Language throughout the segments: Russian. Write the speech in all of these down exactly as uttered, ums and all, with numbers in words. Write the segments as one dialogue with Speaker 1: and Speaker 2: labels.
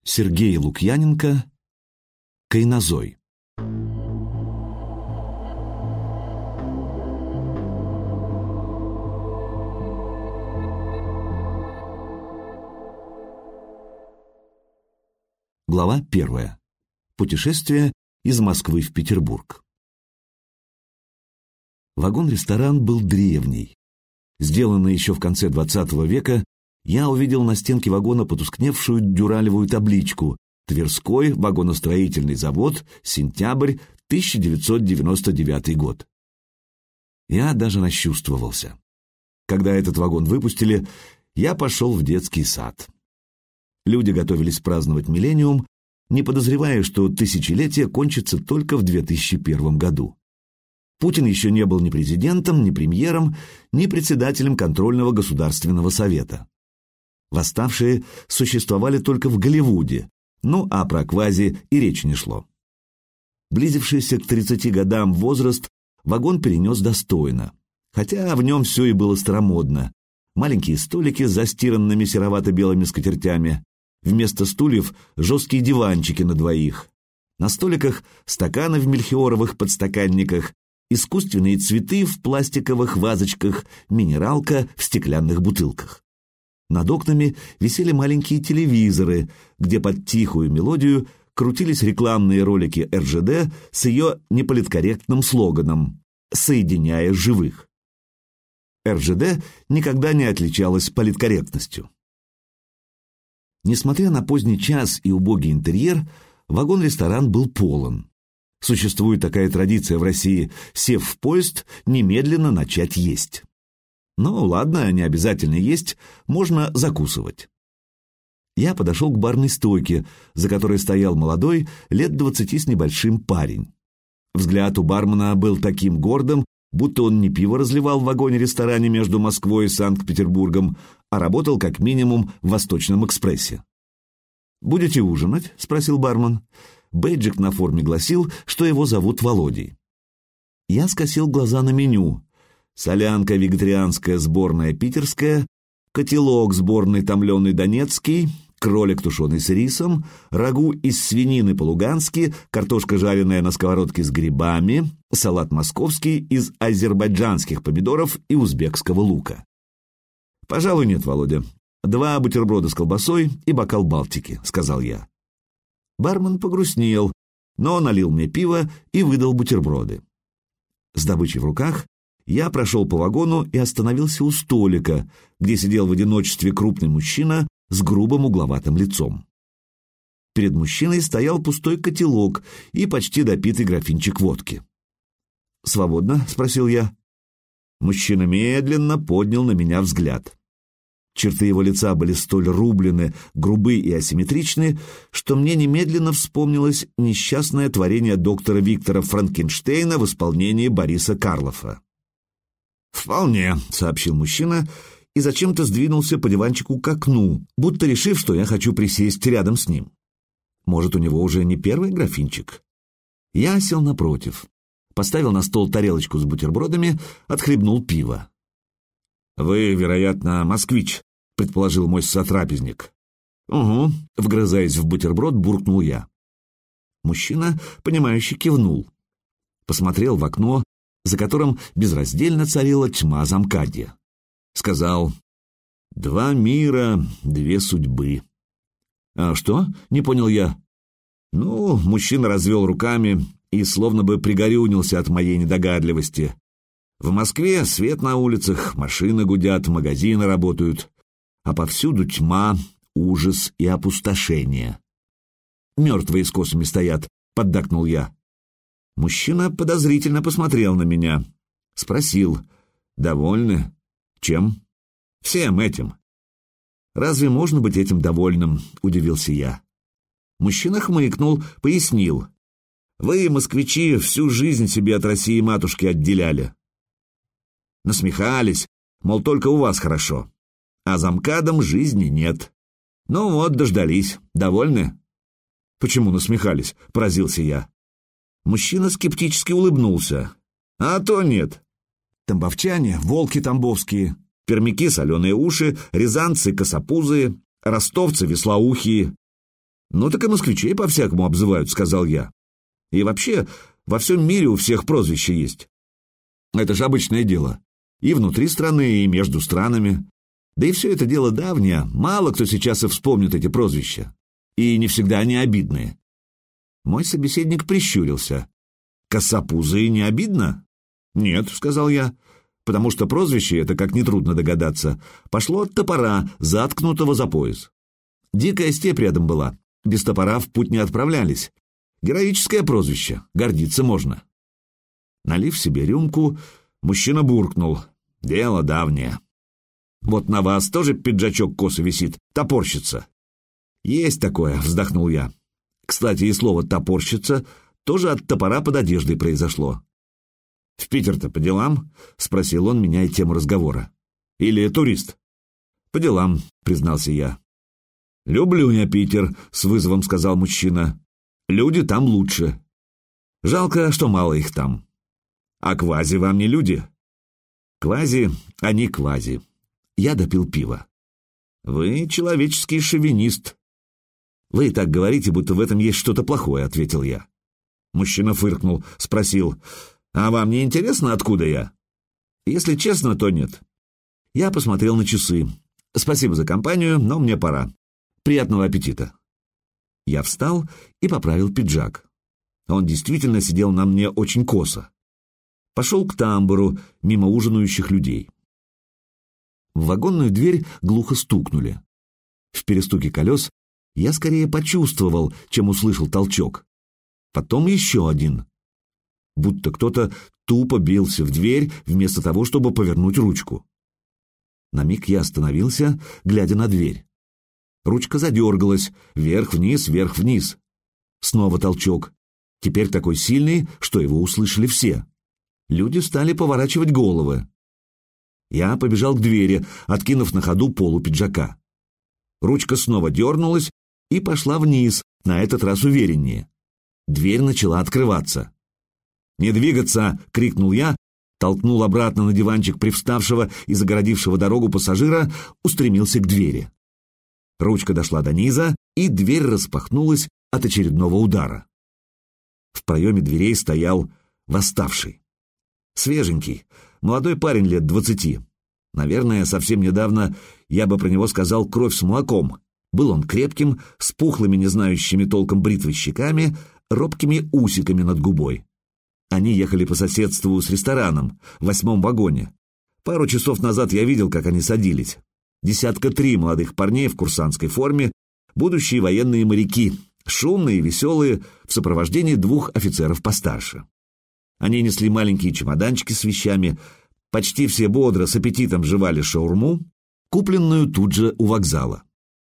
Speaker 1: Сергей Лукьяненко. Кайнозой. Глава первая. Путешествие из Москвы в Петербург. Вагон-ресторан был древний. Сделанный еще в конце двадцатого века, я увидел на стенке вагона потускневшую дюралевую табличку «Тверской вагоностроительный завод, сентябрь, тысяча девятьсот девяносто девятый год». Я даже расчувствовался. Когда этот вагон выпустили, я пошел в детский сад. Люди готовились праздновать миллениум, не подозревая, что тысячелетие кончится только в две тысячи первом году. Путин еще не был ни президентом, ни премьером, ни председателем контрольного государственного совета. Восставшие существовали только в Голливуде, ну а про квази и речи не шло. Близившийся к тридцати годам возраст вагон перенес достойно, хотя в нем все и было старомодно. Маленькие столики с застиранными серовато-белыми скатертями, вместо стульев жесткие диванчики на двоих. На столиках стаканы в мельхиоровых подстаканниках, искусственные цветы в пластиковых вазочках, минералка в стеклянных бутылках. Над окнами висели маленькие телевизоры, где под тихую мелодию крутились рекламные ролики эр жэ дэ с ее неполиткорректным слоганом «Соединяя живых». эр жэ дэ никогда не отличалась политкорректностью. Несмотря на поздний час и убогий интерьер, вагон-ресторан был полон. Существует такая традиция в России – сев в поезд, немедленно начать есть. Ну, ладно, не обязательно есть, можно закусывать. Я подошел к барной стойке, за которой стоял молодой, лет двадцати с небольшим парень. Взгляд у бармена был таким гордым, будто он не пиво разливал в вагоне-ресторане между Москвой и Санкт-Петербургом, а работал как минимум в Восточном экспрессе. «Будете ужинать?» — спросил бармен. Бейджик на форме гласил, что его зовут Володей. Я скосил глаза на меню. Солянка вегетарианская сборная питерская, котелок сборный томленый донецкий, кролик тушеный с рисом, рагу из свинины по-лугански, картошка жареная на сковородке с грибами, салат московский из азербайджанских помидоров и узбекского лука. «Пожалуй, нет, Володя. Два бутерброда с колбасой и бокал Балтики», — сказал я. Бармен погрустнел, но налил мне пиво и выдал бутерброды. С добычей в руках я прошел по вагону и остановился у столика, где сидел в одиночестве крупный мужчина с грубым угловатым лицом. Перед мужчиной стоял пустой котелок и почти допитый графинчик водки. «Свободно?» — спросил я. Мужчина медленно поднял на меня взгляд. Черты его лица были столь рублены, грубы и асимметричны, что мне немедленно вспомнилось несчастное творение доктора Виктора Франкенштейна в исполнении Бориса Карлофа. «Вполне», — сообщил мужчина и зачем-то сдвинулся по диванчику к окну, будто решив, что я хочу присесть рядом с ним. Может, у него уже не первый графинчик? Я сел напротив, поставил на стол тарелочку с бутербродами, отхлебнул пиво. «Вы, вероятно, москвич», — предположил мой сотрапезник. «Угу», — вгрызаясь в бутерброд, буркнул я. Мужчина, понимающе кивнул. Посмотрел в окно, за которым безраздельно царила тьма замкадья. Сказал: «Два мира, две судьбы». «А что?» — не понял я. Ну, мужчина развел руками и словно бы пригорюнился от моей недогадливости. В Москве свет на улицах, машины гудят, магазины работают, а повсюду тьма, ужас и опустошение. «Мертвые с косами стоят», — поддакнул я. Мужчина подозрительно посмотрел на меня. Спросил: «Довольны? Чем?» «Всем этим». «Разве можно быть этим довольным?» — удивился я. Мужчина хмыкнул, пояснил: «Вы, москвичи, всю жизнь себе от России матушки отделяли». Насмехались, мол, только у вас хорошо, а за МКАДом жизни нет. Ну вот, дождались. Довольны? «Почему насмехались?» — поразился я. Мужчина скептически улыбнулся. «А то нет. Тамбовчане, волки тамбовские, пермяки соленые уши, рязанцы косопузые, ростовцы веслоухие. «Ну так и москвичей по-всякому обзывают», — сказал я. «И вообще, во всем мире у всех прозвища есть. Это же обычное дело. И внутри страны, и между странами. Да и все это дело давнее, мало кто сейчас и вспомнит эти прозвища. И не всегда они обидные». Мой собеседник прищурился. «Косопузы не обидно?» «Нет», — сказал я, «потому что прозвище это, как нетрудно догадаться, пошло от топора, заткнутого за пояс. Дикая степь рядом была, без топора в путь не отправлялись. Героическое прозвище, гордиться можно». Налив себе рюмку, мужчина буркнул: «Дело давнее. Вот на вас тоже пиджачок косо висит, топорщица». «Есть такое», — вздохнул я. «Кстати, и слово «топорщица» тоже от топора под одеждой произошло». «В Питер-то по делам?» — спросил он, меняя тему разговора. «Или турист?» «По делам», — признался я. «Люблю я Питер», — с вызовом сказал мужчина. «Люди там лучше. Жалко, что мало их там. А квази вам не люди?» «Квази, они квази». Я допил пива. «Вы человеческий шовинист». «Вы и так говорите, будто в этом есть что-то плохое», — ответил я. Мужчина фыркнул, спросил: «А вам не интересно, откуда я?» «Если честно, то нет». Я посмотрел на часы. «Спасибо за компанию, но мне пора. Приятного аппетита». Я встал и поправил пиджак. Он действительно сидел на мне очень косо. Пошел к тамбуру, мимо ужинающих людей. В вагонную дверь глухо стукнули. В перестуке колес я скорее почувствовал, чем услышал толчок. Потом еще один. Будто кто-то тупо бился в дверь, вместо того, чтобы повернуть ручку. На миг я остановился, глядя на дверь. Ручка задергалась, вверх-вниз, вверх-вниз. Снова толчок. Теперь такой сильный, что его услышали все. Люди стали поворачивать головы. Я побежал к двери, откинув на ходу полу пиджака. Ручка снова дернулась и пошла вниз, на этот раз увереннее. Дверь начала открываться. «Не двигаться!» — крикнул я, толкнул обратно на диванчик привставшего и загородившего дорогу пассажира, устремился к двери. Ручка дошла до низа, и дверь распахнулась от очередного удара. В проеме дверей стоял восставший. Свеженький, молодой парень лет двадцати. Наверное, совсем недавно я бы про него сказал «кровь с молоком». Был он крепким, с пухлыми, не знающими толком бритвы щеками, робкими усиками над губой. Они ехали по соседству с рестораном, в восьмом вагоне. Пару часов назад я видел, как они садились. Десятка три молодых парней в курсантской форме, будущие военные моряки, шумные и веселые, в сопровождении двух офицеров постарше. Они несли маленькие чемоданчики с вещами, почти все бодро, с аппетитом жевали шаурму, купленную тут же у вокзала.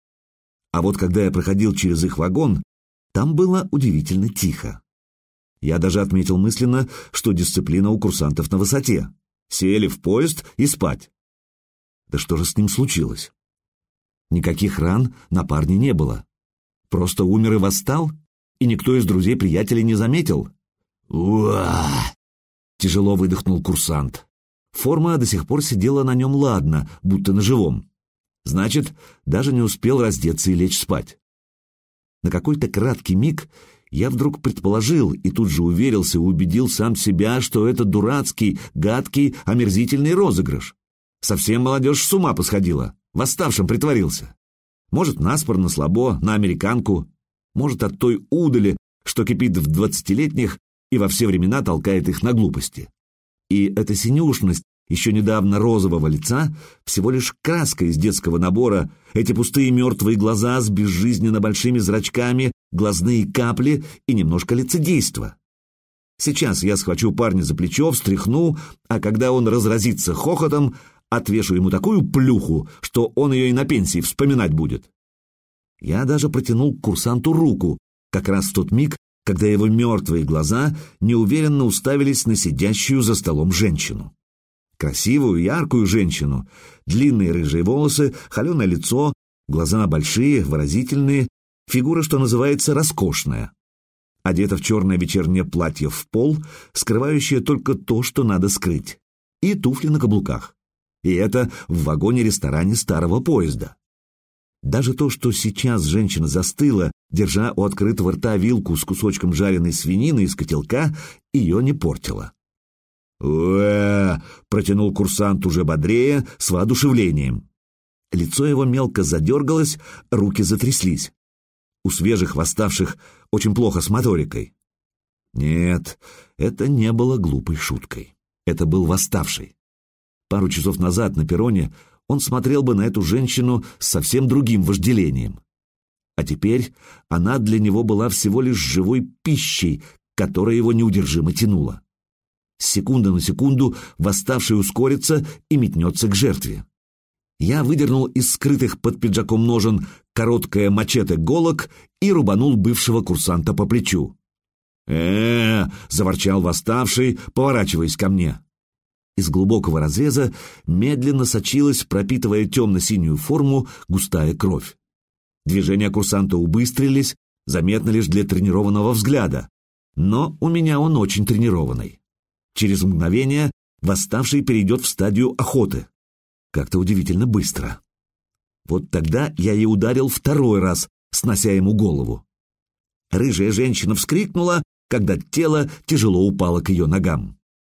Speaker 1: А вот когда я проходил через их вагон, там было удивительно тихо. Я даже отметил мысленно, что дисциплина у курсантов на высоте. Сели в поезд и спать. Да что же с ним случилось? Никаких ран на парне не было. Просто умер и восстал, и никто из друзей-приятелей не заметил. «Уа!» — тяжело выдохнул курсант. Форма до сих пор сидела на нем ладно, будто на живом. Значит, даже не успел раздеться и лечь спать. На какой-то краткий миг я вдруг предположил и тут же уверился и убедил сам себя, что это дурацкий, гадкий, омерзительный розыгрыш. Совсем молодежь с ума посходила, восставшим притворился. Может, наспорно, слабо, на американку, может, от той удали, что кипит в двадцатилетних и во все времена толкает их на глупости. И эта синюшность еще недавно розового лица всего лишь краска из детского набора, эти пустые мертвые глаза с безжизненно большими зрачками, глазные капли и немножко лицедейства. Сейчас я схвачу парня за плечо, встряхну, а когда он разразится хохотом, отвешу ему такую плюху, что он ее и на пенсии вспоминать будет. Я даже протянул к курсанту руку, как раз в тот миг, когда его мертвые глаза неуверенно уставились на сидящую за столом женщину. Красивую, яркую женщину, длинные рыжие волосы, холеное лицо, глаза большие, выразительные, фигура, что называется, роскошная. Одета в черное вечернее платье в пол, скрывающее только то, что надо скрыть, и туфли на каблуках. И это в вагоне-ресторане старого поезда. Даже то, что сейчас женщина застыла, Держа у открытого рта вилку с кусочком жареной свинины из котелка, ее не портило. «Уэ!» — протянул курсант уже бодрее, с воодушевлением. Лицо его мелко задергалось, руки затряслись. У свежих восставших очень плохо с моторикой. Нет, это не было глупой шуткой. Это был восставший. Пару часов назад на перроне он смотрел бы на эту женщину с совсем другим вожделением. А теперь она для него была всего лишь живой пищей, которая его неудержимо тянула. С секунды на секунду восставший ускорится и метнется к жертве. Я выдернул из скрытых под пиджаком ножен короткое мачете голок и рубанул бывшего курсанта по плечу. э заворчал восставший, поворачиваясь ко мне. Из глубокого разреза медленно сочилась, пропитывая темно-синюю форму, густая кровь. Движения курсанта убыстрились, заметно лишь для тренированного взгляда, но у меня он очень тренированный. Через мгновение восставший перейдет в стадию охоты. Как-то удивительно быстро. Вот тогда я и ударил второй раз, снося ему голову. Рыжая женщина вскрикнула, когда тело тяжело упало к ее ногам.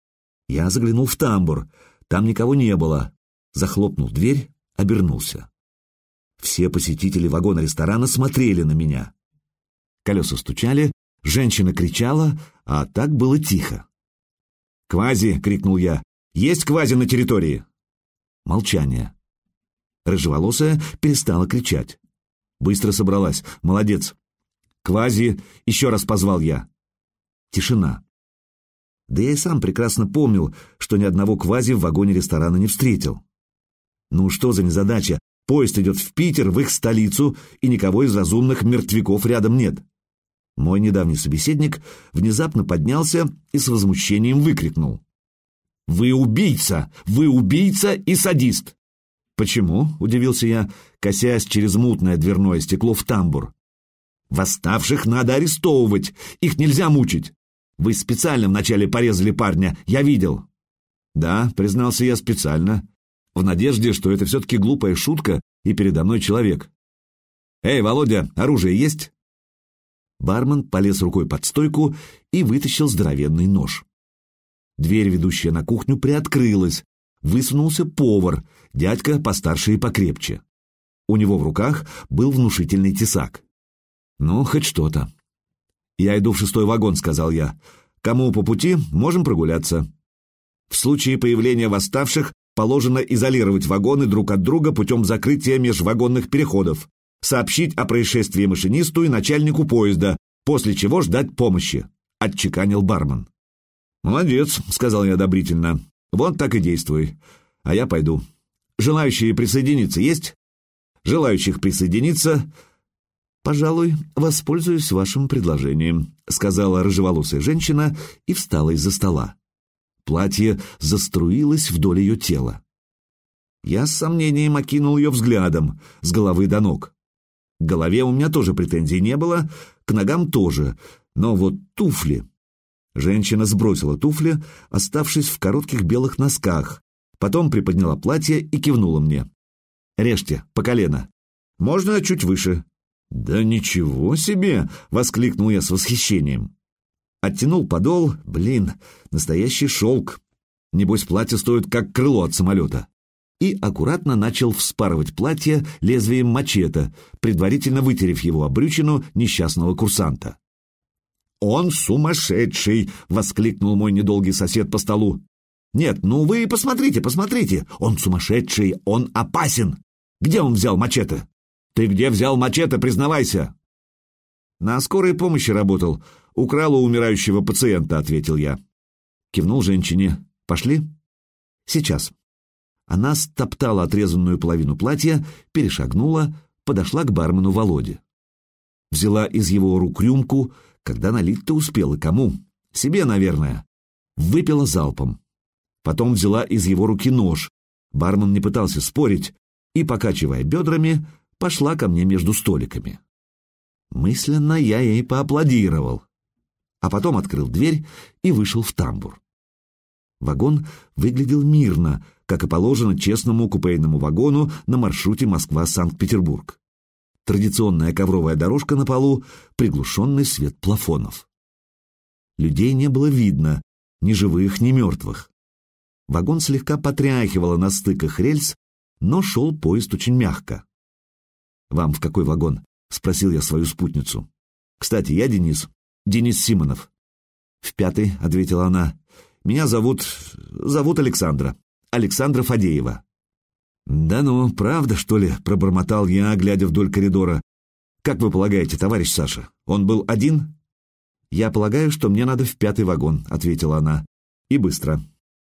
Speaker 1: Я заглянул в тамбур, там никого не было. Захлопнул дверь, обернулся. Все посетители вагона-ресторана смотрели на меня. Колеса стучали, женщина кричала, а так было тихо. «Квази!» — крикнул я. «Есть квази на территории?» Молчание. Рыжеволосая перестала кричать. Быстро собралась. Молодец. «Квази!» — еще раз позвал я. Тишина. Да я и сам прекрасно помнил, что ни одного квази в вагоне ресторана не встретил. Ну что за незадача? Поезд идет в Питер, в их столицу, и никого из разумных мертвяков рядом нет. Мой недавний собеседник внезапно поднялся и с возмущением выкрикнул: «Вы убийца! Вы убийца и садист!» «Почему?» — удивился я, косясь через мутное дверное стекло в тамбур. «Восставших надо арестовывать, их нельзя мучить. Вы специально вначале порезали парня, я видел». «Да», — признался я, — «специально. В надежде, что это все-таки глупая шутка, и передо мной человек». «Эй, Володя, оружие есть?» Бармен полез рукой под стойку и вытащил здоровенный нож. Дверь, ведущая на кухню, приоткрылась. Высунулся повар, дядька постарше и покрепче. У него в руках был внушительный тесак. «Ну, хоть что-то». «Я иду в шестой вагон», — сказал я. «Кому по пути, можем прогуляться. В случае появления восставших положено изолировать вагоны друг от друга путем закрытия межвагонных переходов, сообщить о происшествии машинисту и начальнику поезда, после чего ждать помощи», — отчеканил бармен. «Молодец», — сказал я одобрительно. «Вот так и действуй. А я пойду. Желающие присоединиться есть?» «Желающих присоединиться...» «Пожалуй, воспользуюсь вашим предложением», — сказала рыжеволосая женщина и встала из-за стола. Платье заструилось вдоль ее тела. Я с сомнением окинул ее взглядом, с головы до ног. К голове у меня тоже претензий не было, к ногам тоже, но вот туфли... Женщина сбросила туфли, оставшись в коротких белых носках, потом приподняла платье и кивнула мне. «Режьте, по колено. Можно чуть выше». «Да ничего себе!» — воскликнул я с восхищением. Оттянул подол, блин, настоящий шелк. Небось, платье стоит как крыло от самолета. И аккуратно начал вспарывать платье лезвием мачете, предварительно вытерев его об брючину несчастного курсанта. «Он сумасшедший!» — воскликнул мой недолгий сосед по столу. «Нет, ну вы посмотрите, посмотрите! Он сумасшедший, он опасен! Где он взял мачете? Ты где взял мачете, признавайся!» «На скорой помощи работал, украл у умирающего пациента», — ответил я. Кивнул женщине. «Пошли?» «Сейчас». Она стоптала отрезанную половину платья, перешагнула, подошла к бармену Володе. Взяла из его рук рюмку, когда налить-то успела кому? Себе, наверное. Выпила залпом. Потом взяла из его руки нож. Бармен не пытался спорить и, покачивая бедрами, пошла ко мне между столиками. Мысленно я ей поаплодировал. А потом открыл дверь и вышел в тамбур. Вагон выглядел мирно, как и положено честному купейному вагону на маршруте Москва-Санкт-Петербург. Традиционная ковровая дорожка на полу, приглушенный свет плафонов. Людей не было видно, ни живых, ни мертвых. Вагон слегка потряхивало на стыках рельс, но шел поезд очень мягко. «Вам в какой вагон?» — спросил я свою спутницу. «Кстати, я Денис. Денис Симонов». «В пятый», — ответила она. «Меня зовут... зовут Александра. Александра Фадеева». «Да ну, правда, что ли?» — пробормотал я, глядя вдоль коридора. «Как вы полагаете, товарищ Саша, он был один?» «Я полагаю, что мне надо в пятый вагон», — ответила она. «И быстро».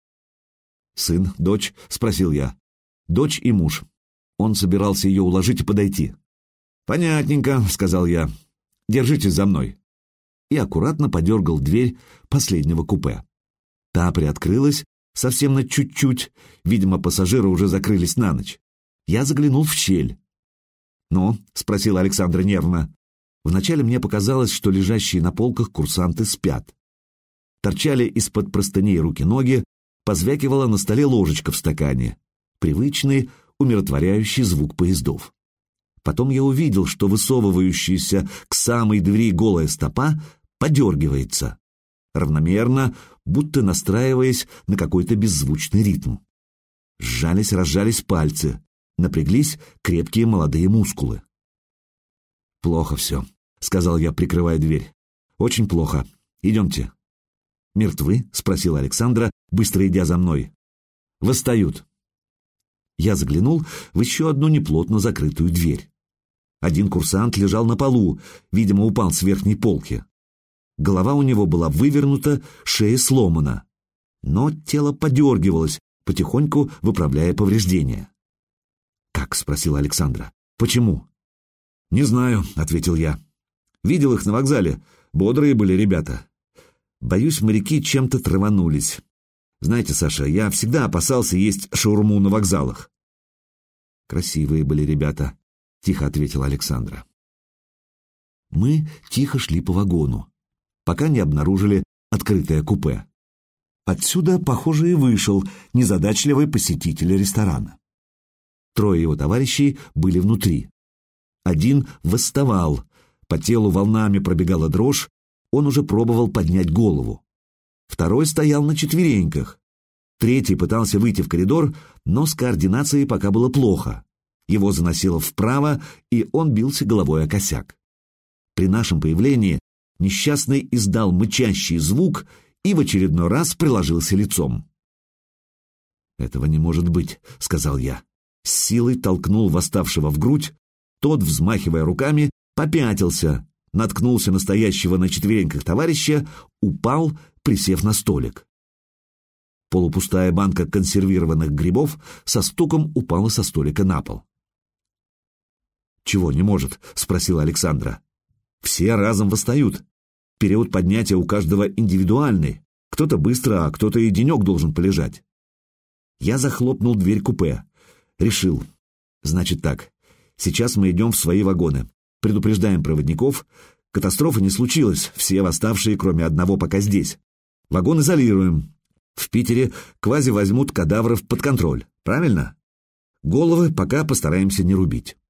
Speaker 1: «Сын, дочь?» — спросил я. «Дочь и муж». Он собирался ее уложить и подойти. «Понятненько», — сказал я. «Держитесь за мной». И аккуратно подергал дверь последнего купе. Та приоткрылась совсем на чуть-чуть, видимо, пассажиры уже закрылись на ночь. Я заглянул в щель. «Ну?» — спросила Александра нервно. Вначале мне показалось, что лежащие на полках курсанты спят. Торчали из-под простыней руки-ноги, позвякивала на столе ложечка в стакане. Привычный, умиротворяющий звук поездов. Потом я увидел, что высовывающаяся к самой двери голая стопа подергивается. Равномерно, будто настраиваясь на какой-то беззвучный ритм. Сжались, разжались пальцы, напряглись крепкие молодые мускулы. «Плохо все», — сказал я, прикрывая дверь. «Очень плохо. Идемте». «Мертвы?» — спросила Александра, быстро идя за мной. «Восстают». Я заглянул в еще одну неплотно закрытую дверь. Один курсант лежал на полу, видимо, упал с верхней полки. Голова у него была вывернута, шея сломана. Но тело подергивалось, потихоньку выправляя повреждения. «Как?» — спросила Александра. «Почему?» «Не знаю», — ответил я. «Видел их на вокзале. Бодрые были ребята. Боюсь, моряки чем-то траванулись. Знаете, Саша, я всегда опасался есть шаурму на вокзалах». «Красивые были ребята», — тихо ответила Александра. Мы тихо шли по вагону, пока не обнаружили открытое купе. Отсюда, похоже, и вышел незадачливый посетитель ресторана. Трое его товарищей были внутри. Один восставал, по телу волнами пробегала дрожь, он уже пробовал поднять голову. Второй стоял на четвереньках. Третий пытался выйти в коридор, но с координацией пока было плохо. Его заносило вправо, и он бился головой о косяк. При нашем появлении несчастный издал мычащий звук и в очередной раз приложился лицом. «Этого не может быть», — сказал я. С силой толкнул восставшего в грудь, тот, взмахивая руками, попятился, наткнулся на стоящего на четвереньках товарища, упал, присев на столик. Полупустая банка консервированных грибов со стуком упала со столика на пол. «Чего не может?» — спросила Александра. «Все разом восстают. Период поднятия у каждого индивидуальный. Кто-то быстро, а кто-то и денек должен полежать». Я захлопнул дверь купе. Решил. Значит так, сейчас мы идем в свои вагоны. Предупреждаем проводников. Катастрофы не случилось, все восставшие, кроме одного, пока здесь. Вагон изолируем. В Питере квази возьмут кадавров под контроль. Правильно? Головы пока постараемся не рубить.